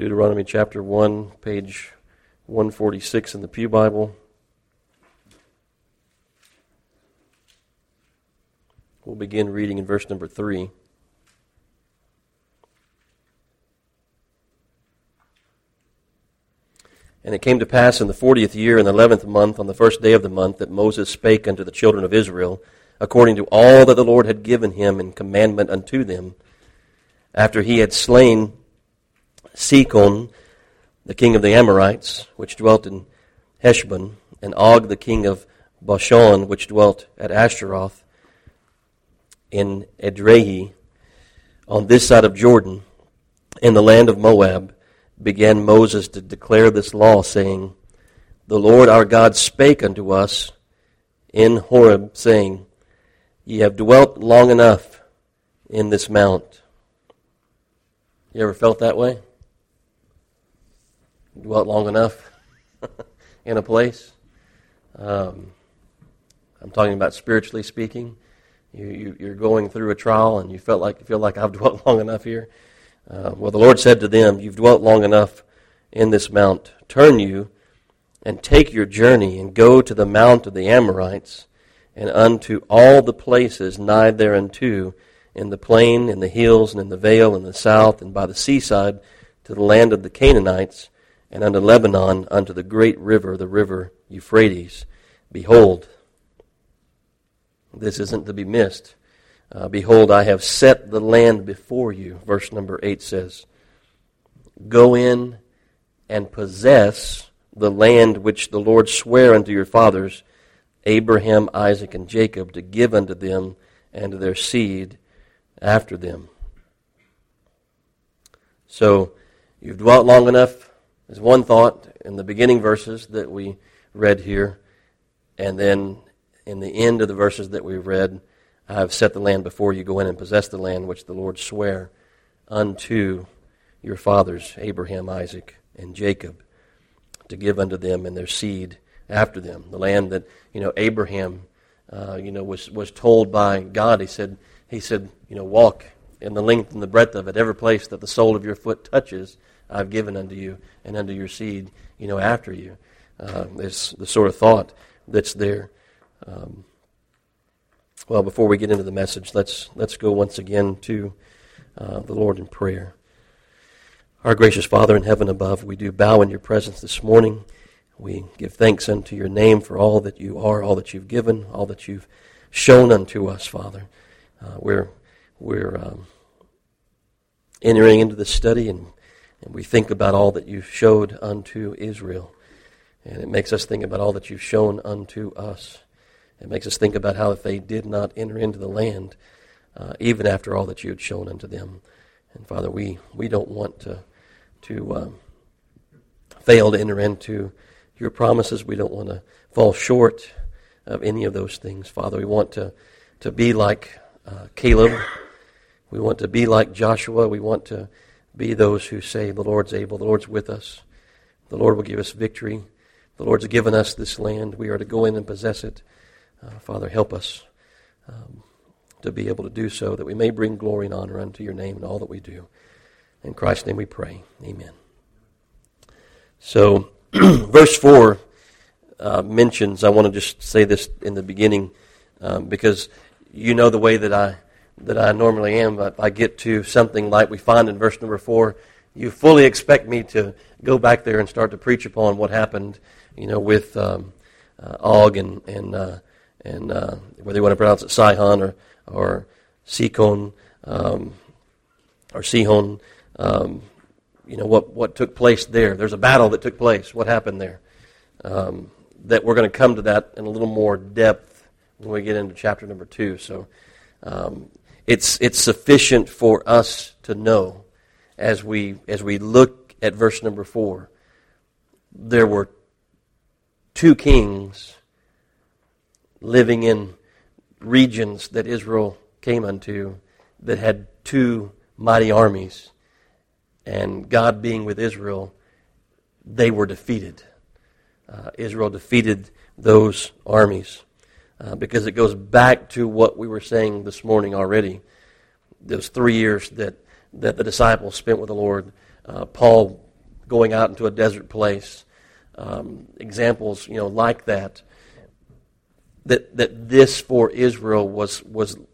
Deuteronomy chapter 1, page 146 in the Pew Bible. We'll begin reading in verse number 3. And it came to pass in the 40th year, in the 11th month, on the first day of the month, that Moses spake unto the children of Israel, according to all that the Lord had given him in commandment unto them, after he had slain Sihon, the king of the Amorites, which dwelt in Heshbon, and Og, the king of Bashan, which dwelt at Ashtaroth, in Edrei, on this side of Jordan, in the land of Moab, began Moses to declare this law, saying, The Lord our God spake unto us in Horeb, saying, Ye have dwelt long enough in this mount. You ever felt that way? Dwelt long enough in a place? I'm talking about spiritually speaking. You're going through a trial and you feel like I've dwelt long enough here. Well, the Lord said to them, You've dwelt long enough in this mount. Turn you and take your journey and go to the mount of the Amorites and unto all the places nigh thereunto, in the plain, in the hills, and in the vale, in the south, and by the seaside, to the land of the Canaanites, and unto Lebanon, unto the great river, the river Euphrates. Behold, this isn't to be missed. Behold, I have set the land before you. Verse number 8 says, Go in and possess the land which the Lord sware unto your fathers, Abraham, Isaac, and Jacob, to give unto them and to their seed after them. So, you've dwelt long enough is one thought in the beginning verses that we read here, and then in the end of the verses that we read, I have set the land before you. Go in and possess the land which the Lord sware unto your fathers, Abraham, Isaac, and Jacob, to give unto them and their seed after them. The land that Abraham was told by God. He said walk in the length and the breadth of it, every place that the sole of your foot touches, I've given unto you and unto your seed after you. It's the sort of thought that's there. Well, before we get into the message, let's go once again to the Lord in prayer. Our gracious Father in heaven above, we do bow in your presence this morning. We give thanks unto your name for all that you are, all that you've given, all that you've shown unto us, Father. We're entering into the study, and we think about all that you've showed unto Israel. And it makes us think about all that you've shown unto us. It makes us think about how if they did not enter into the land, even after all that you had shown unto them. And Father, we don't want to fail to enter into your promises. We don't want to fall short of any of those things. Father, we want to be like Caleb. We want to be like Joshua. We want to be those who say, the Lord's able, the Lord's with us. The Lord will give us victory. The Lord's given us this land. We are to go in and possess it. Father, help us to be able to do so, that we may bring glory and honor unto your name in all that we do. In Christ's name we pray. Amen. So, verse 4 mentions, I want to just say this in the beginning, because you know the way that I normally am. If I get to something like we find in verse number 4, you fully expect me to go back there and start to preach upon what happened, with Og and whether you want to pronounce it Sihon or Sihon, or Sihon, what took place there. There's a battle that took place. What happened there? That we're going to come to that in a little more depth when we get into chapter number 2. So it's sufficient for us to know as we look at verse number 4. There were two kings living in regions that Israel came unto that had two mighty armies. And God being with Israel, they were defeated. Israel defeated those armies. Because it goes back to what we were saying this morning already. Those 3 years that the disciples spent with the Lord. Paul going out into a desert place. Examples, like that. That this for Israel was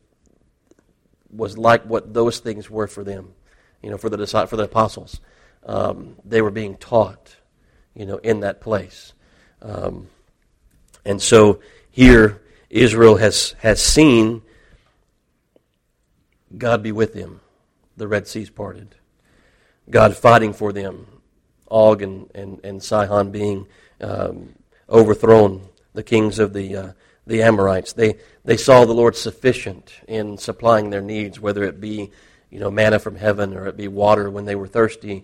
like what those things were for them, for the apostles. They were being taught, in that place. And so here Israel has seen God be with them. The Red Sea's parted. God fighting for them. Og and Sihon being overthrown. The kings of the Amorites. They saw the Lord sufficient in supplying their needs, whether it be manna from heaven or it be water when they were thirsty.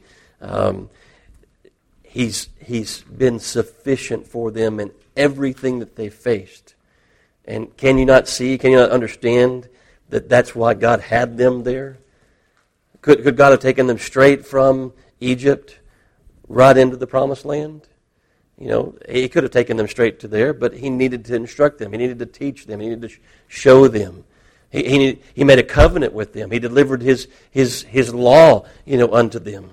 He's been sufficient for them in everything that they faced. And can you not understand that that's why God had them there? Could God have taken them straight from Egypt right into the Promised Land? He could have taken them straight to there, but he needed to instruct them. He needed to teach them. He needed to show them. He made a covenant with them. He delivered his law, unto them.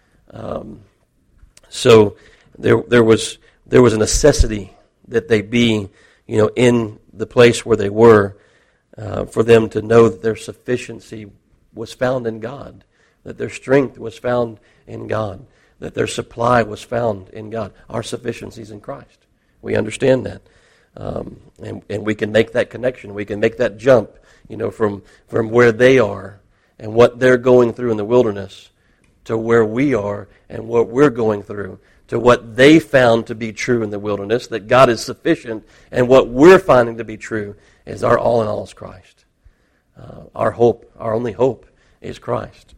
So there was a necessity that they be, in the place where they were, for them to know that their sufficiency was found in God, that their strength was found in God, that their supply was found in God. Our sufficiency is in Christ. We understand that. And we can make that connection. We can make that jump, from where they are and what they're going through in the wilderness to where we are and what we're going through, to what they found to be true in the wilderness, that God is sufficient, and what we're finding to be true is our all in all is Christ. Our hope, our only hope is Christ.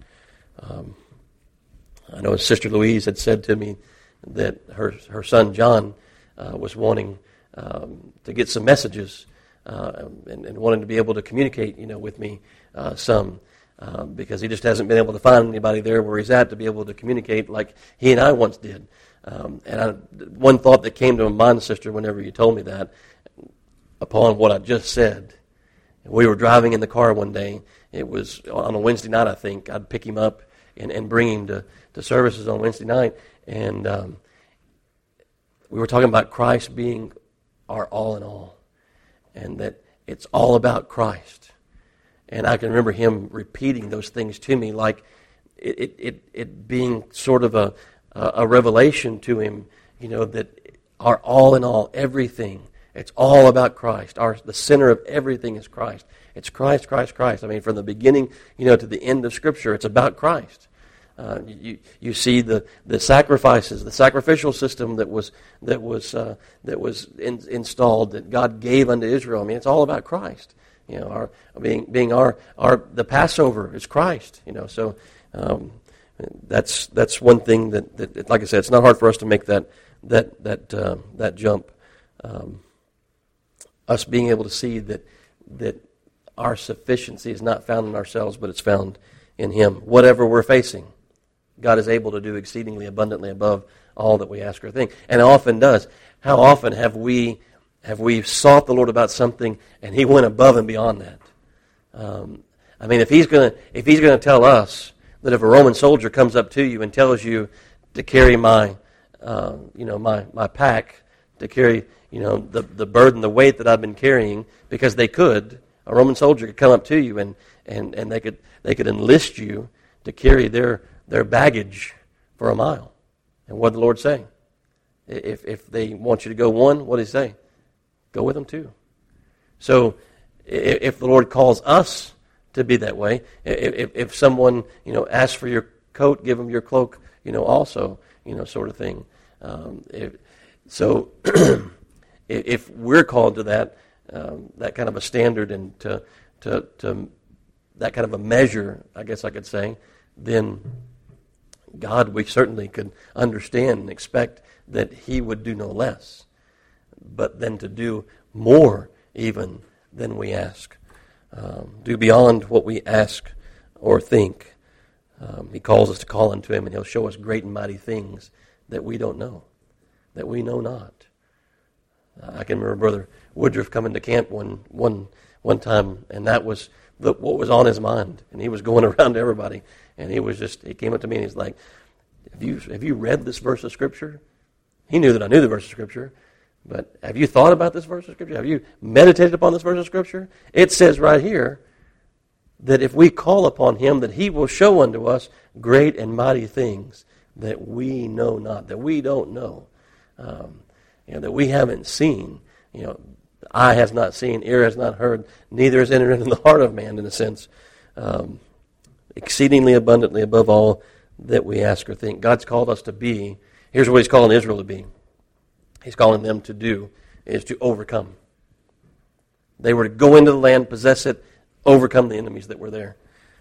I know Sister Louise had said to me that her son John was wanting to get some messages and wanting to be able to communicate, with me some, because he just hasn't been able to find anybody there where he's at to be able to communicate like he and I once did. One thought that came to my mind, Sister, whenever you told me that, upon what I just said, we were driving in the car one day. It was on a Wednesday night, I think. I'd pick him up and bring him to services on Wednesday night, and we were talking about Christ being our all in all, and that it's all about Christ. And I can remember him repeating those things to me, like it being sort of a revelation to him, that our all in all, everything, it's all about Christ. The center of everything is Christ. It's Christ, Christ, Christ. I mean, from the beginning, to the end of Scripture, it's about Christ. You see the sacrifices, the sacrificial system that was installed, that God gave unto Israel. I mean, it's all about Christ. Our the Passover is Christ. So that's one thing that, like I said, it's not hard for us to make that jump. Us being able to see that our sufficiency is not found in ourselves, but it's found in Him. Whatever we're facing, God is able to do exceedingly abundantly above all that we ask or think, and often does. How often have we sought the Lord about something and He went above and beyond that? I mean, if He's going to tell us that if a Roman soldier comes up to you and tells you to carry my pack, to carry the burden, the weight that I've been carrying, because they could, a Roman soldier could come up to you and they could enlist you to carry their baggage for a mile. And what did the Lord say? If they want you to go one, what did He say? Go with them too. So if the Lord calls us to be that way, if someone asks for your coat, give them your cloak, also, sort of thing. If we're called to that kind of a standard and to that kind of a measure, I guess I could say, then God, we certainly could understand and expect that He would do no less, but then to do more even than we ask. Do beyond what we ask or think. He calls us to call unto Him, and He'll show us great and mighty things that we don't know, that we know not. I can remember Brother Woodruff coming to camp one time, and that was what was on his mind. And he was going around to everybody, and he came up to me and he's like, Have you read this verse of Scripture? He knew that I knew the verse of Scripture. But have you thought about this verse of Scripture? Have you meditated upon this verse of Scripture? It says right here that if we call upon Him, that He will show unto us great and mighty things that we know not, that we don't know, that we haven't seen. Eye has not seen, ear has not heard, neither has entered into the heart of man, in a sense, exceedingly abundantly above all that we ask or think. God's called us to be. Here's what He's calling Israel to be. He's calling them to do, is to overcome. They were to go into the land, possess it, overcome the enemies that were there.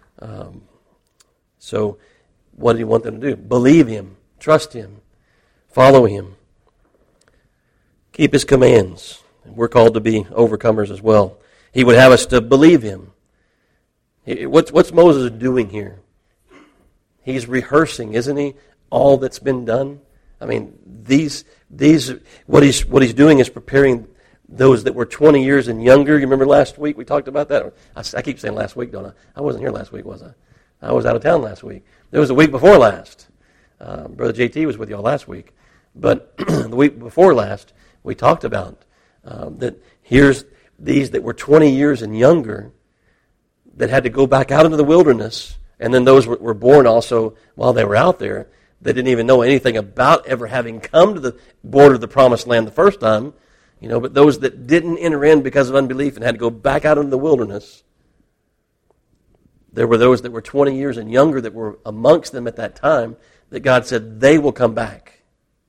So what did He want them to do? Believe Him, trust Him, follow Him, keep His commands. We're called to be overcomers as well. He would have us to believe Him. What's Moses doing here? He's rehearsing, isn't he, all that's been done? I mean, what he's doing is preparing those that were 20 years and younger. You remember last week we talked about that? I keep saying last week, don't I? I wasn't here last week, was I? I was out of town last week. It was the week before last. Brother JT was with y'all last week. But the week before last, we talked about that here's these that were 20 years and younger that had to go back out into the wilderness, and then those were born also while they were out there. They didn't even know anything about ever having come to the border of the promised land the first time, but those that didn't enter in because of unbelief and had to go back out into the wilderness, there were those that were 20 years and younger that were amongst them at that time that God said they will come back.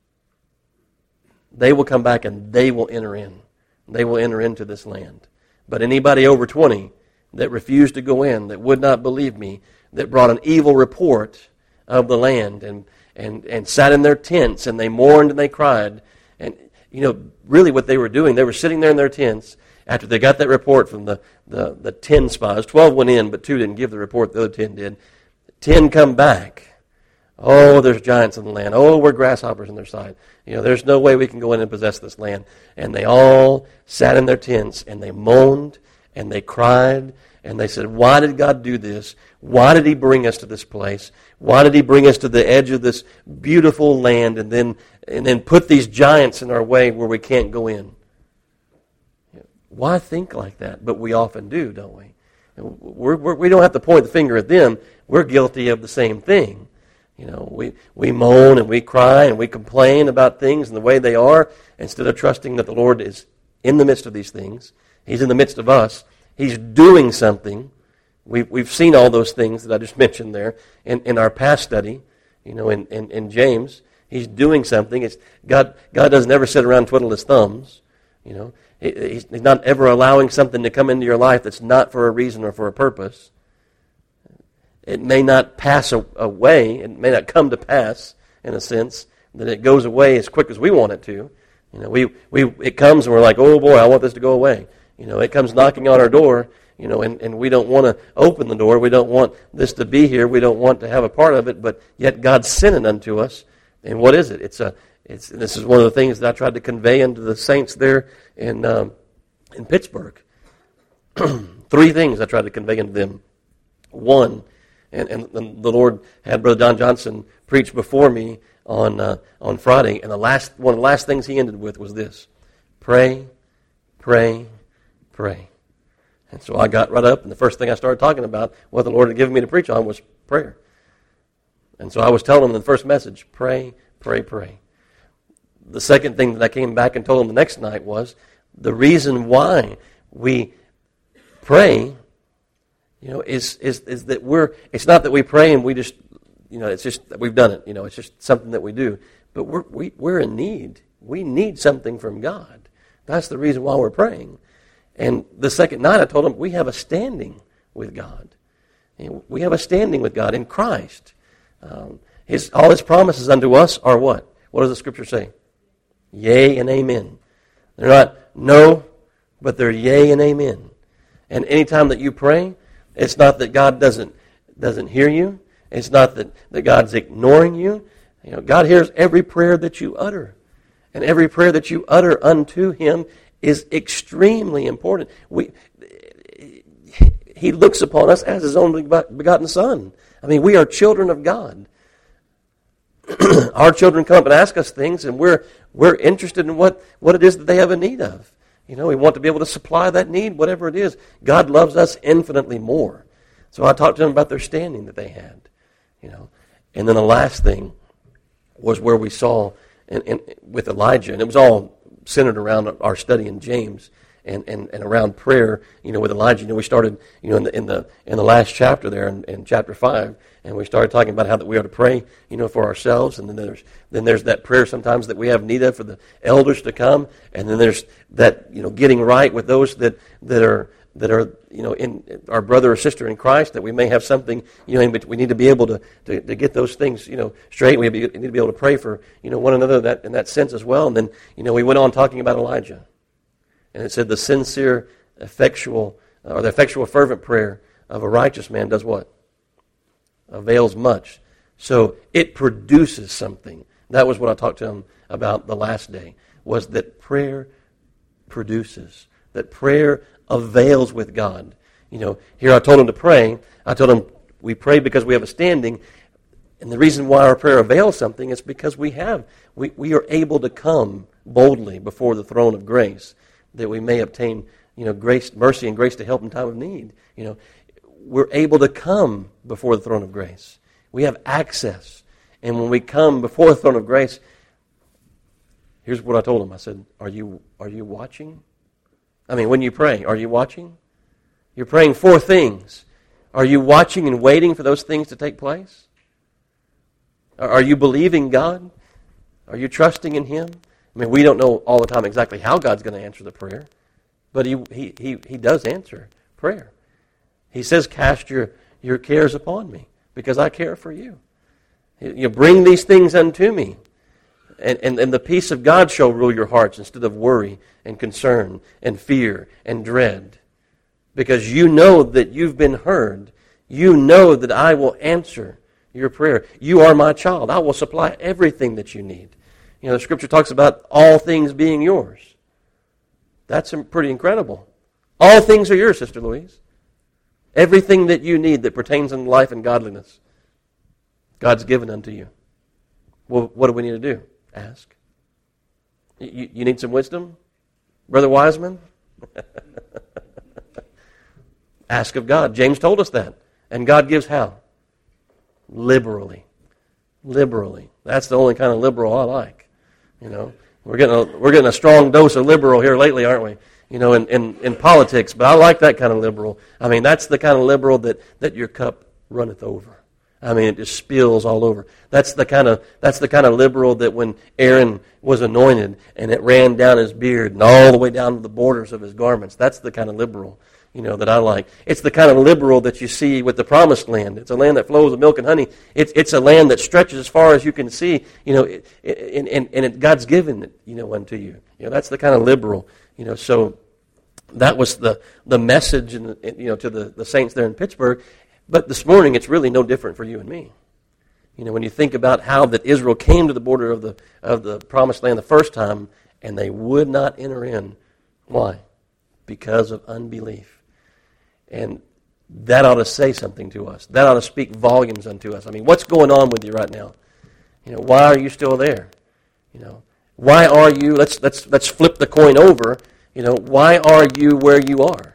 They will come back and they will enter in. They will enter into this land. But anybody over 20 that refused to go in, that would not believe me, that brought an evil report of the land and sat in their tents and they mourned and they cried. And, really what they were doing, they were sitting there in their tents after they got that report from the 10 spies. 12 went in, but 2 didn't give the report. The other 10 did. 10 come back. Oh, there's giants in the land. Oh, we're grasshoppers in their sight. There's no way we can go in and possess this land. And they all sat in their tents and they moaned and they cried and they said, why did God do this? Why did He bring us to this place? Why did He bring us to the edge of this beautiful land and then put these giants in our way where we can't go in? Why think like that? But we often do, don't we? We don't have to point the finger at them. We're guilty of the same thing. We moan and we cry and we complain about things and the way they are instead of trusting that the Lord is in the midst of these things. He's in the midst of us. He's doing something. We've seen all those things that I just mentioned there in our past study, in James. He's doing something. God doesn't ever sit around and twiddle His thumbs. He's not ever allowing something to come into your life that's not for a reason or for a purpose. It may not pass away. It may not come to pass in a sense that it goes away as quick as we want it to. It comes and we're like, oh boy, I want this to go away. It comes knocking on our door, and we don't want to open the door. We don't want this to be here. We don't want to have a part of it, but yet God sent it unto us. And what is it? This is one of the things that I tried to convey into the saints there in Pittsburgh. 3 things I tried to convey into them. One, and the Lord had Brother Don Johnson preach before me on Friday, and one of the last things he ended with was this: pray, pray, pray. And so I got right up, and the first thing I started talking about, what the Lord had given me to preach on, was prayer. And so I was telling them in the first message, pray, pray, pray. The second thing that I came back and told them the next night was the reason why we pray, is that it's not that we pray and we just, it's just that we've done it. It's just something that we do. But we're in need. We need something from God. That's the reason why we're praying. And the second night I told them we have a standing with God. We have a standing with God in Christ. All His promises unto us are what? What does the Scripture say? Yea and amen. They're not no, but they're yea and amen. And anytime that you pray, it's not that God doesn't hear you. It's not that God's ignoring you. God hears every prayer that you utter. And every prayer that you utter unto Him is extremely important. He looks upon us as His only begotten Son. I mean, we are children of God. our children come up and ask us things, and we're interested in what it is that they have a need of. We want to be able to supply that need, whatever it is. God loves us infinitely more. So I talked to them about their standing that they had. And then the last thing was where we saw with Elijah, and it was all centered around our study in James and around prayer. With Elijah, we started in the last chapter there in chapter 5, and we started talking about how that we are to pray for ourselves, and then there's that prayer sometimes that we have need of for the elders to come, and then there's that getting right with those that are in our brother or sister in Christ, that we may have something, but we need to be able to get those things, straight. We need to be able to pray for, one another in that sense as well. And then, we went on talking about Elijah. And it said the sincere, effectual fervent prayer of a righteous man does what? Avails much. So it produces something. That was what I talked to him about the last day, was that prayer produces. That prayer avails with God. Here I told him to pray. I told him we pray because we have a standing. And the reason why our prayer avails something is because we are able to come boldly before the throne of grace, that we may obtain, grace, mercy, and grace to help in time of need. We're able to come before the throne of grace. We have access. And when we come before the throne of grace, here's what I told him. I said, are you watching? When you pray, are you watching? You're praying for things. Are you watching and waiting for those things to take place? Are you believing God? Are you trusting in Him? We don't know all the time exactly how God's going to answer the prayer, but He does answer prayer. He says, cast your cares upon me, because I care for you. You bring these things unto me. And the peace of God shall rule your hearts instead of worry and concern and fear and dread. Because you know that you've been heard. You know that I will answer your prayer. You are my child. I will supply everything that you need. The Scripture talks about all things being yours. That's pretty incredible. All things are yours, Sister Louise. Everything that you need that pertains in life and godliness, God's given unto you. Well, what do we need to do? Ask. You need some wisdom, Brother Wiseman? Ask of God. James told us that. And God gives how? Liberally. Liberally. That's the only kind of liberal I like. We're getting a strong dose of liberal here lately, aren't we? In politics. But I like that kind of liberal. That's the kind of liberal that your cup runneth over. It just spills all over. That's the kind of liberal that when Aaron was anointed and it ran down his beard and all the way down to the borders of his garments. That's the kind of liberal, that I like. It's the kind of liberal that you see with the Promised Land. It's a land that flows with milk and honey. It's a land that stretches as far as you can see. God's given it, unto you. That's the kind of liberal. So that was the message, to the saints there in Pittsburgh. But this morning, it's really no different for you and me. When you think about how that Israel came to the border of the Promised Land the first time, and they would not enter in. Why? Because of unbelief. And that ought to say something to us. That ought to speak volumes unto us. What's going on with you right now? Why are you still there? Why are you? Let's flip the coin over. Why are you where you are?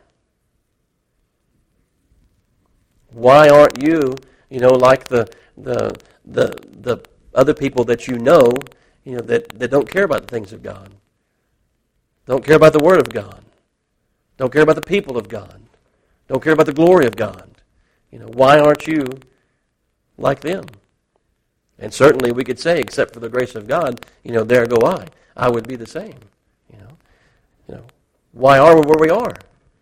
Why aren't you, like the other people that that don't care about the things of God, don't care about the Word of God, don't care about the people of God, don't care about the glory of God? Why aren't you like them? And certainly we could say, except for the grace of God, there go I. I would be the same. Why are we where we are?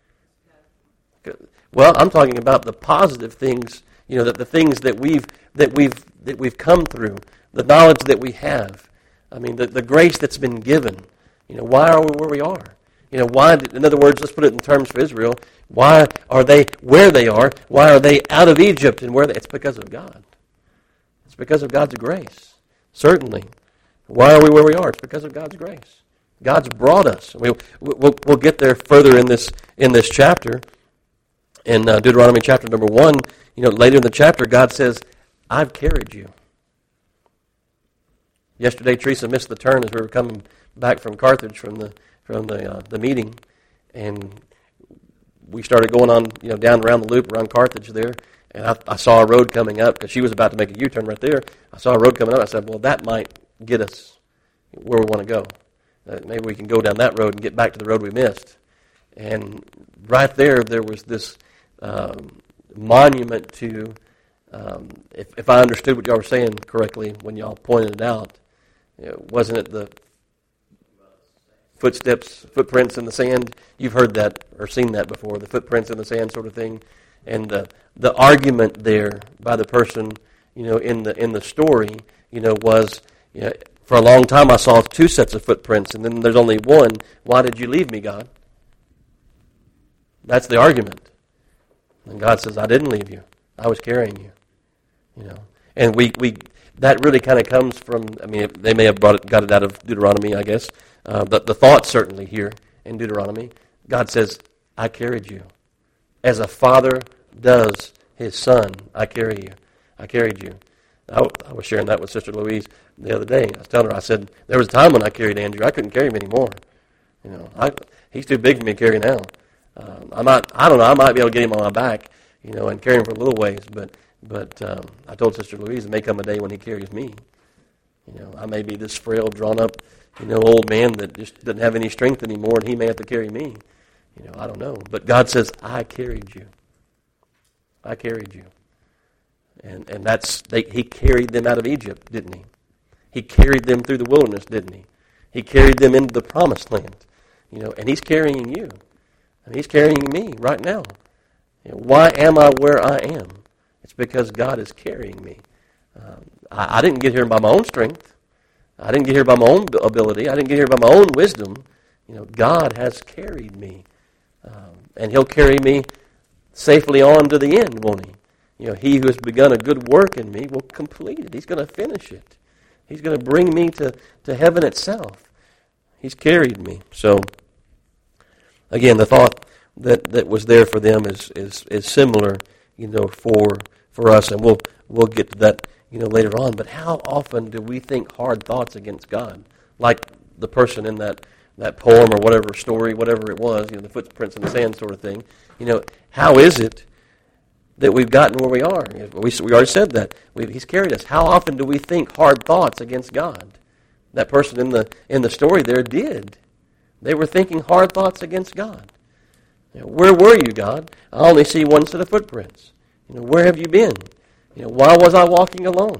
Well, I'm talking about the positive things, that the things that we've come through, the knowledge that we have. The grace that's been given. Why are we where we are? Why? In other words, let's put it in terms for Israel. Why are they where they are? Why are they out of Egypt and where? It's because of God. It's because of God's grace. Certainly. Why are we where we are? It's because of God's grace. God's brought us. We'll get there further in this chapter. In Deuteronomy chapter number 1, later in the chapter, God says, I've carried you. Yesterday, Teresa missed the turn as we were coming back from Carthage from the meeting, and we started going on, down around the loop around Carthage there, and I saw a road coming up because she was about to make a U-turn right there. I saw a road coming up. I said, well, that might get us where we want to go. Maybe we can go down that road and get back to the road we missed. And right there was this monument to, if I understood what y'all were saying correctly when y'all pointed it out, wasn't it the footprints in the sand? You've heard that or seen that before, the footprints in the sand sort of thing. And the argument there by the person, in the story, was, for a long time I saw two sets of footprints, and then there's only one. Why did you leave me, God? That's the argument. And God says, I didn't leave you. I was carrying you. And we that really kind of comes from, they may have got it out of Deuteronomy, I guess. But the thought certainly here in Deuteronomy, God says, I carried you. As a father does his son, I carry you. I carried you. I was sharing that with Sister Louise the other day. I was telling her, I said, there was a time when I carried Andrew. I couldn't carry him anymore. He's too big for me to carry now. I don't know, I might be able to get him on my back, and carry him for a little ways, but I told Sister Louise, there may come a day when he carries me. I may be this frail, drawn up, old man that just doesn't have any strength anymore, and he may have to carry me. I don't know. But God says, I carried you. I carried you. And he carried them out of Egypt, didn't he? He carried them through the wilderness, didn't he? He carried them into the promised land. And he's carrying you. And he's carrying me right now. Why am I where I am? It's because God is carrying me. I didn't get here by my own strength. I didn't get here by my own ability. I didn't get here by my own wisdom. God has carried me. And he'll carry me safely on to the end, won't he? He who has begun a good work in me will complete it. He's going to finish it. He's going to bring me to heaven itself. He's carried me. So, again, the thought that was there for them is similar, for us, and we'll get to that, later on. But how often do we think hard thoughts against God, like the person in that poem or whatever story, whatever it was, the footprints in the sand sort of thing? How is it that we've gotten where we are? We already said that he's carried us. How often do we think hard thoughts against God? That person in the story there did. They were thinking hard thoughts against God. Where were you, God? I only see one set of footprints. Where have you been? Why was I walking alone?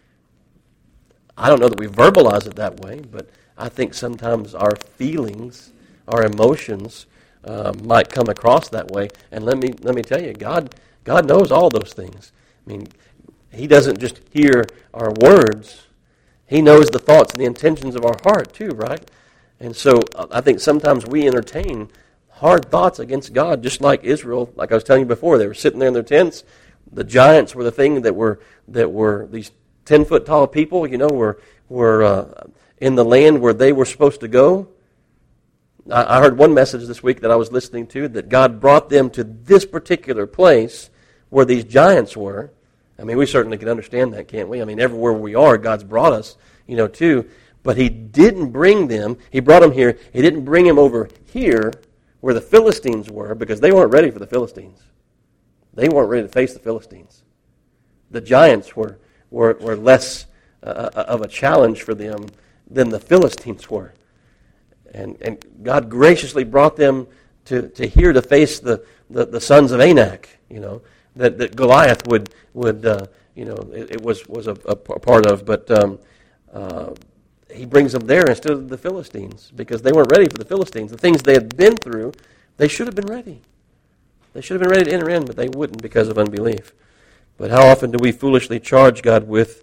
I don't know that we verbalize it that way, but I think sometimes our feelings, our emotions, might come across that way. And let me tell you, God knows all those things. He doesn't just hear our words. He knows the thoughts and the intentions of our heart too, right? And so I think sometimes we entertain hard thoughts against God, just like Israel. Like I was telling you before, they were sitting there in their tents. The giants were the thing that were these 10-foot tall people. Were in the land where they were supposed to go. I heard one message this week that I was listening to that God brought them to this particular place where these giants were. We certainly can understand that, can't we? Everywhere we are, God's brought us, to. But He didn't bring them. He brought them here. He didn't bring them over here where the Philistines were, because they weren't ready for the Philistines. They weren't ready to face the Philistines. The giants were less of a challenge for them than the Philistines were. And God graciously brought them to here to face the sons of Anak, that Goliath would it was a part of, but He brings them there instead of the Philistines, because they weren't ready for the Philistines. The things they had been through, they should have been ready. They should have been ready to enter in, but they wouldn't because of unbelief. But how often do we foolishly charge God with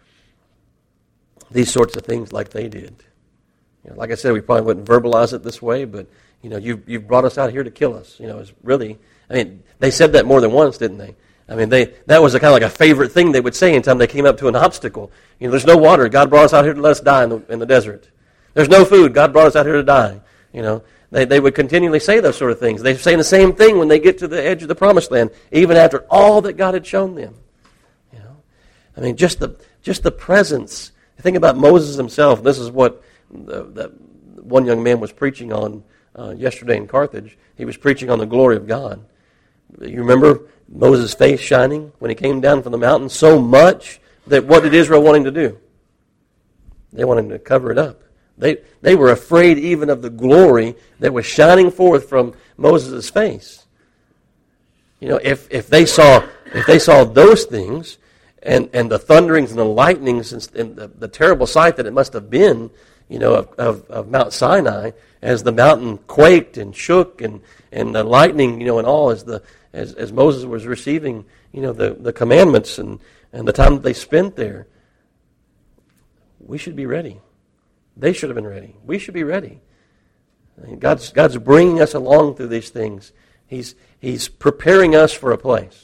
these sorts of things like they did? Like I said, we probably wouldn't verbalize it this way, but you've brought us out here to kill us. It's really, they said that more than once, didn't they? That was a kind of like a favorite thing they would say anytime they came up to an obstacle. There's no water. God brought us out here to let us die in the desert. There's no food. God brought us out here to die. They would continually say those sort of things. They're saying the same thing when they get to the edge of the promised land, even after all that God had shown them. Just the presence. Think about Moses himself. This is what that one young man was preaching on yesterday in Carthage. He was preaching on the glory of God. You remember Moses' face shining when he came down from the mountain so much that what did Israel want him to do? They wanted him to cover it up. They were afraid even of the glory that was shining forth from Moses' face. You know, if they saw those things and the thunderings and the lightnings and the terrible sight that it must have been, you know, of Mount Sinai as the mountain quaked and shook and the lightning, you know, and all as Moses was receiving, you know, the commandments and the time that they spent there. We should be ready. They should have been ready. We should be ready. God's bringing us along through these things. He's preparing us for a place.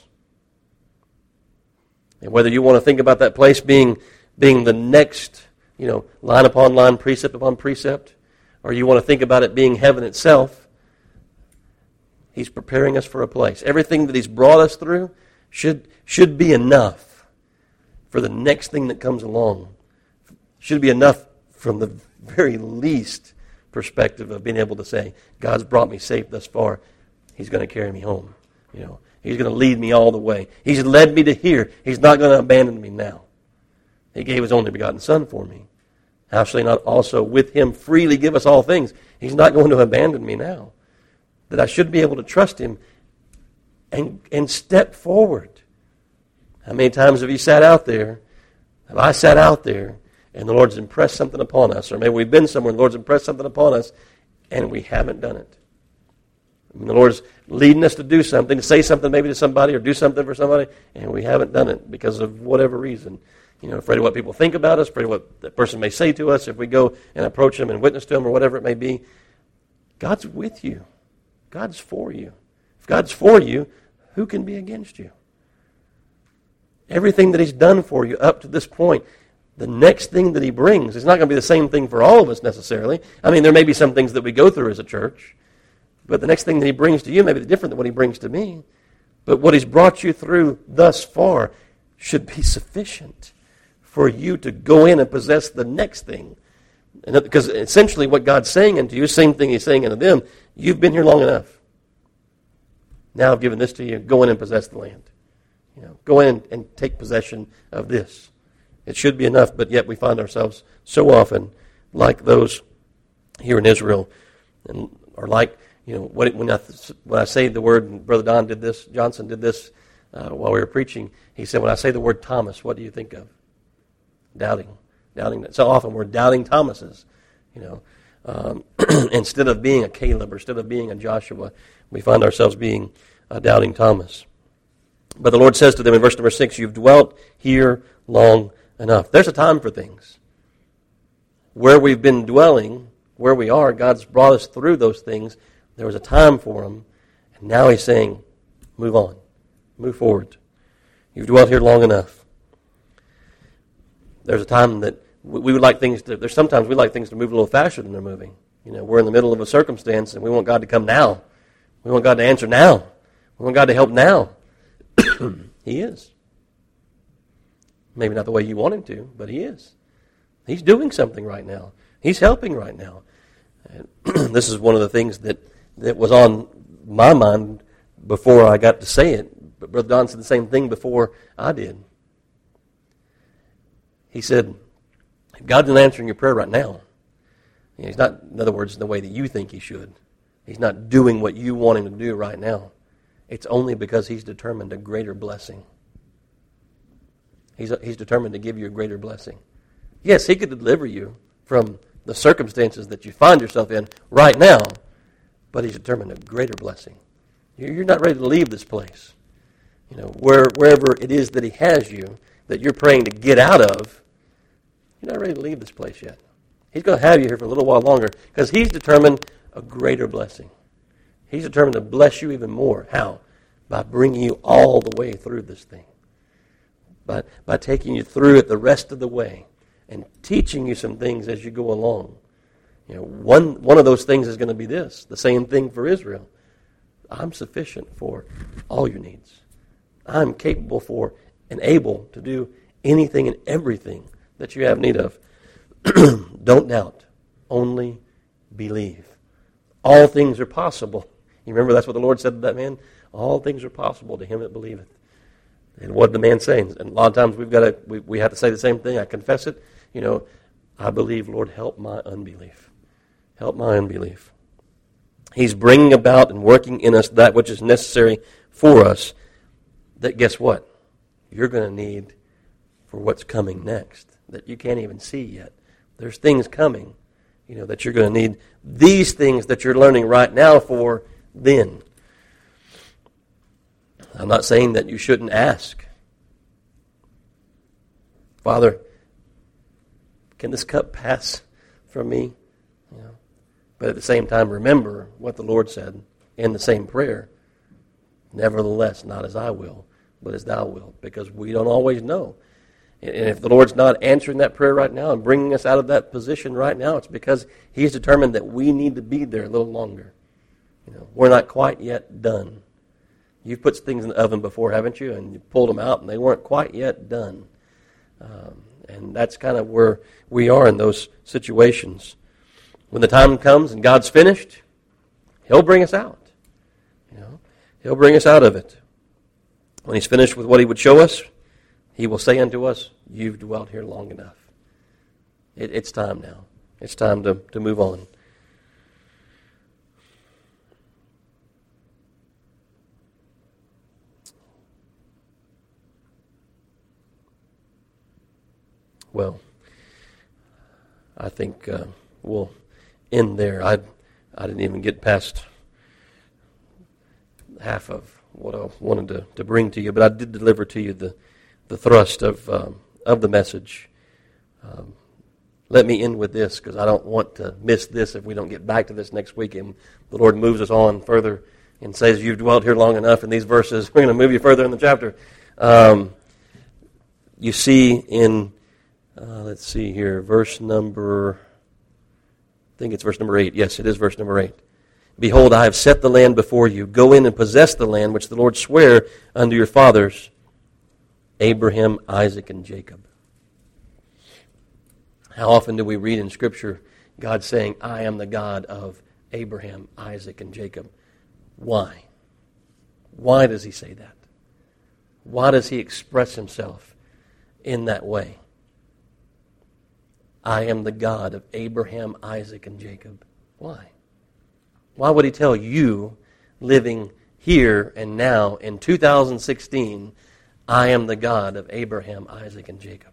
And whether you want to think about that place being the next, you know, line upon line, precept upon precept, or you want to think about it being heaven itself, He's preparing us for a place. Everything that He's brought us through should be enough for the next thing that comes along. Should be enough from the very least perspective of being able to say, God's brought me safe thus far. He's going to carry me home. You know, He's going to lead me all the way. He's led me to here. He's not going to abandon me now. He gave His only begotten Son for me. How shall He not also with Him freely give us all things? He's not going to abandon me now. That I should be able to trust Him and step forward. How many times have you sat out there? Have I sat out there and the Lord's impressed something upon us, or maybe we've been somewhere and the Lord's impressed something upon us, and we haven't done it? I mean, the Lord's leading us to do something, to say something maybe to somebody, or do something for somebody, and we haven't done it because of whatever reason. You know, afraid of what people think about us, afraid of what that person may say to us if we go and approach them and witness to them, or whatever it may be. God's with you. God's for you. If God's for you, who can be against you? Everything that He's done for you up to this point, the next thing that He brings is not going to be the same thing for all of us necessarily. I mean, there may be some things that we go through as a church, but the next thing that He brings to you may be different than what He brings to me. But what He's brought you through thus far should be sufficient for you to go in and possess the next thing. And because essentially what God's saying unto you, same thing He's saying unto them, you've been here long enough. Now I've given this to you. Go in and possess the land. You know, go in and take possession of this. It should be enough, but yet we find ourselves so often like those here in Israel, and or like, you know, when I say the word, and Brother Johnson did this while we were preaching. He said, when I say the word Thomas, what do you think of? Doubting. So often we're doubting Thomases, you know. Instead of being a Caleb or instead of being a Joshua, we find ourselves being a doubting Thomas. But the Lord says to them in verse number 6, you've dwelt here long enough. There's a time for things. Where we've been dwelling, where we are, God's brought us through those things. There was a time for them. And now He's saying, move on. Move forward. You've dwelt here long enough. There's a time that we would like things to, there's sometimes we like things to move a little faster than they're moving. You know, we're in the middle of a circumstance and we want God to come now. We want God to answer now. We want God to help now. He is. Maybe not the way you want Him to, but He is. He's doing something right now. He's helping right now. And this is one of the things that was on my mind before I got to say it. But Brother Don said the same thing before I did. He said, if God's not answering your prayer right now, He's not, in other words, the way that you think He should. He's not doing what you want Him to do right now. It's only because He's determined a greater blessing. He's determined to give you a greater blessing. Yes, He could deliver you from the circumstances that you find yourself in right now, but He's determined a greater blessing. You're not ready to leave this place. You know, wherever it is that He has you, that you're praying to get out of, you're not ready to leave this place yet. He's going to have you here for a little while longer because He's determined a greater blessing. He's determined to bless you even more. How? By bringing you all the way through this thing. By taking you through it the rest of the way and teaching you some things as you go along. You know, one of those things is going to be this, the same thing for Israel. I'm sufficient for all your needs. I'm capable for and able to do anything and everything that you have need of. Don't doubt. Only believe. All things are possible. You remember that's what the Lord said to that man? All things are possible to him that believeth. And what the man saying? And a lot of times we have to say the same thing. I confess it. I believe, Lord, help my unbelief. Help my unbelief. He's bringing about and working in us that which is necessary for us that, guess what? You're going to need for what's coming next that you can't even see yet. There's things coming, that you're going to need. These things that you're learning right now for then. I'm not saying that you shouldn't ask. Father, can this cup pass from me? But at the same time, remember what the Lord said in the same prayer. Nevertheless, not as I will, but as thou wilt. Because we don't always know. And if the Lord's not answering that prayer right now and bringing us out of that position right now, it's because He's determined that we need to be there a little longer. We're not quite yet done. You've put things in the oven before, haven't you? And you pulled them out, and they weren't quite yet done. And that's kind of where we are in those situations. When the time comes and God's finished, He'll bring us out. He'll bring us out of it. When He's finished with what He would show us, He will say unto us, you've dwelt here long enough. It's time now. It's time to move on. Well, I think we'll end there. I didn't even get past half of what I wanted to bring to you, but I did deliver to you the thrust of the message. Let me end with this, because I don't want to miss this if we don't get back to this next week and the Lord moves us on further and says, you've dwelt here long enough in these verses. We're going to move you further in the chapter. You see in, let's see here, verse number 8. Yes, it is verse number 8. Behold, I have set the land before you. Go in and possess the land which the Lord sware unto your fathers, Abraham, Isaac, and Jacob. How often do we read in Scripture God saying, I am the God of Abraham, Isaac, and Jacob? Why? Why does He say that? Why does He express Himself in that way? I am the God of Abraham, Isaac, and Jacob. Why? Why would He tell you, living here and now in 2016, I am the God of Abraham, Isaac, and Jacob?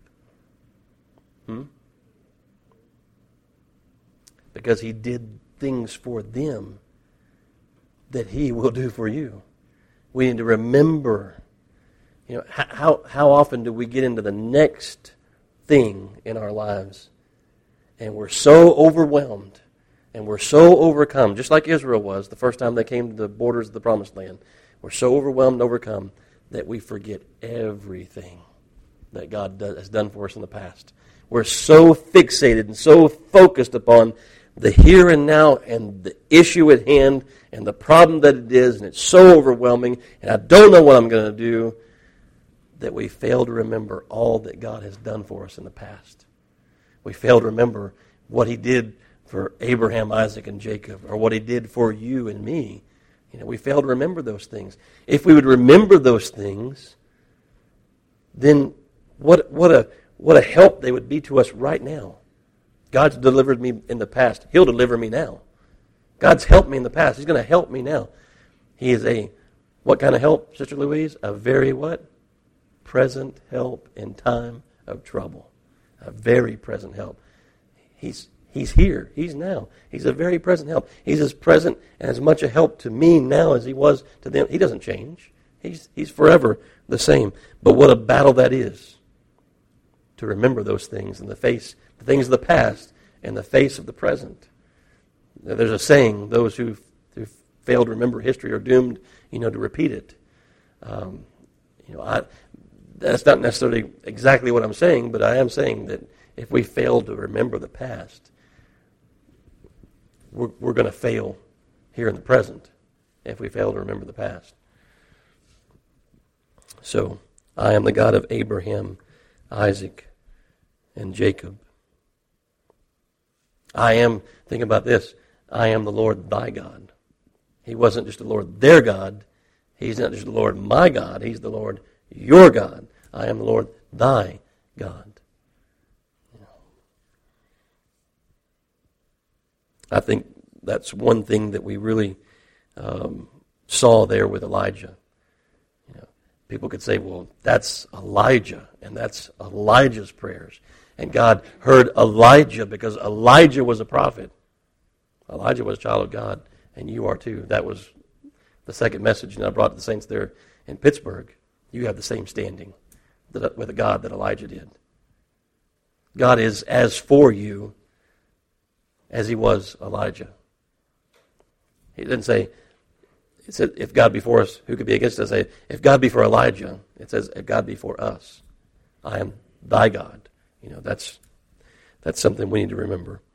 Because He did things for them that He will do for you. We need to remember, how often do we get into the next thing in our lives and we're so overwhelmed and we're so overcome, just like Israel was the first time they came to the borders of the Promised Land. We're so overwhelmed and overcome that we forget everything that God has done for us in the past. We're so fixated and so focused upon the here and now and the issue at hand and the problem that it is, and it's so overwhelming, and I don't know what I'm going to do, that we fail to remember all that God has done for us in the past. We fail to remember what He did for Abraham, Isaac, and Jacob, or what He did for you and me. We fail to remember those things. If we would remember those things, then what a help they would be to us right now. God's delivered me in the past. He'll deliver me now. God's helped me in the past. He's going to help me now. He is what kind of help, Sister Louise? A very what? Present help in time of trouble. A very present help. He's here. He's now. He's a very present help. He's as present and as much a help to me now as He was to them. He doesn't change. He's forever the same. But what a battle that is to remember those things in the face, the things of the past, in the face of the present. There's a saying, those who fail to remember history are doomed, to repeat it. That's not necessarily exactly what I'm saying, but I am saying that if we fail to remember the past, we're going to fail here in the present if we fail to remember the past. So, I am the God of Abraham, Isaac, and Jacob. Think about this, I am the Lord thy God. He wasn't just the Lord their God. He's not just the Lord my God. He's the Lord your God. I am the Lord thy God. I think that's one thing that we really saw there with Elijah. People could say, well, that's Elijah, and that's Elijah's prayers. And God heard Elijah because Elijah was a prophet. Elijah was a child of God, and you are too. That was the second message that I brought to the saints there in Pittsburgh. You have the same standing with a God that Elijah did. God is as for you as he was Elijah. He didn't say, it said, if God be for us, who could be against us? It said, if God be for Elijah, it says, if God be for us, I am thy God. That's something we need to remember.